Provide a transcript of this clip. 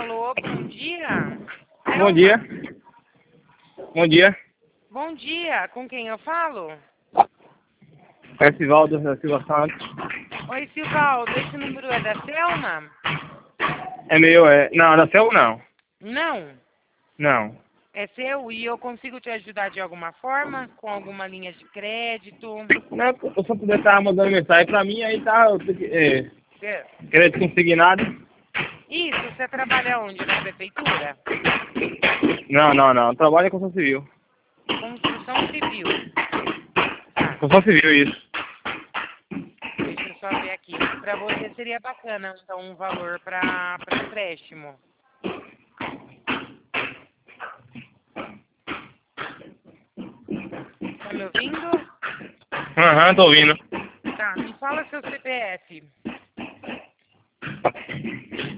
Alô, bom dia. Bom dia. Bom dia. Bom dia, com quem eu falo? Festival da Silva Santos. Oi, Silvaldo, esse número é da Selma? É meu, é. Não, da Selva não. Não, Não. é seu e eu consigo te ajudar de alguma forma? Com alguma linha de crédito? Não, eu só puder estar mandando mensagem pra mim, aí tá. É. Crédito consignado. Isso, você trabalha onde? Na prefeitura? Não. Trabalho em construção civil. Construção civil. Tá, Construção civil, isso. deixa eu só ver aqui. Para você seria bacana, então, um valor para empréstimo. Tá me ouvindo? Aham, tô ouvindo. Tá, me fala seu CPF.